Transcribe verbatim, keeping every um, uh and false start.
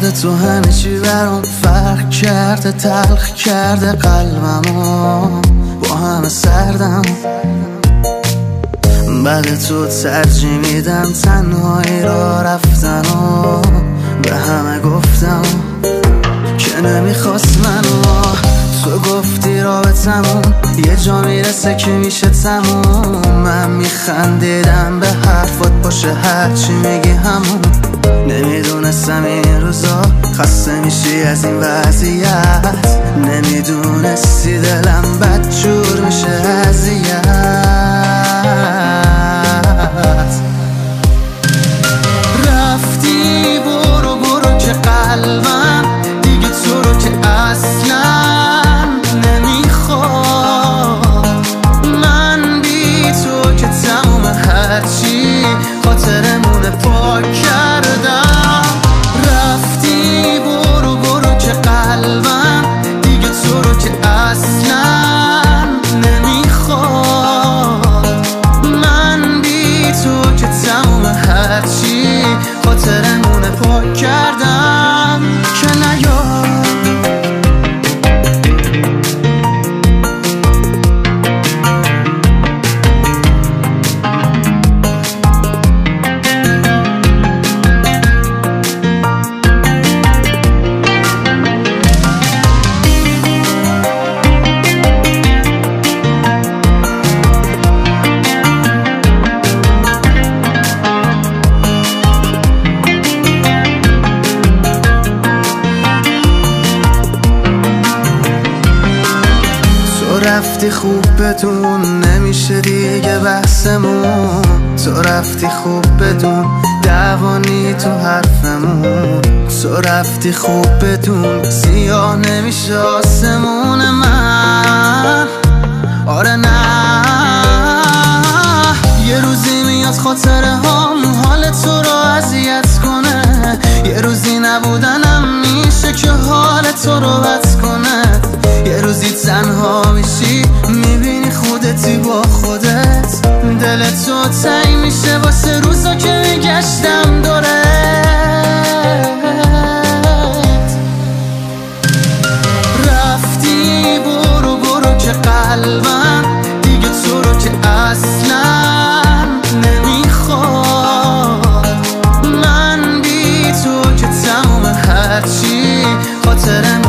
بعد تو همه چی برام فرق کرده، تلخ کرده قلبمو، با همه سردم. بعد تو ترجیح میدم تنهایی را رفتن و به همه گفتم که نمیخواست منو. تو گفتی رابطمون یه جا میرسه که میشه تموم. من میخندیدم به حرفات، باشه هرچی میگی همون. نمیدونستم این روزا خسته میشی از این وضعیت، نمیدونستی دلم بدجور میشه اذیت. رفتی برو برو که قلبم دیگه تو رو که اصلا نمیخواد. من بی تو که تموم هرچی خاطرمون پاک کردم. رفتی برو برو که قلبم دیگه تو رو که اصلا نمیخواد. من بی تو که تموم هرچی خاطرمون پاک کردم که نیاد. رفتی خوب بدون نمیشه دیگه بحثمون. تو رفتی خوب بدون دوانی تو حرفمون. تو رفتی خوب بدون سیاه نمیشه آسمون من. آره نه، یه روزی میاد خاطره هم حال تو رو اذیت کنه. یه روزی نبودنم میشه که حال تو رو بد کنه. یه روزی تنها میشی میبینی خودتی با خودت. دل تو تنگ میشه واسه روزا که میگشتم دورت. رفتی برو برو که قلبم دیگه تو رو که اصلا نمیخواد. من بی تو که تموم هرچی خاطرم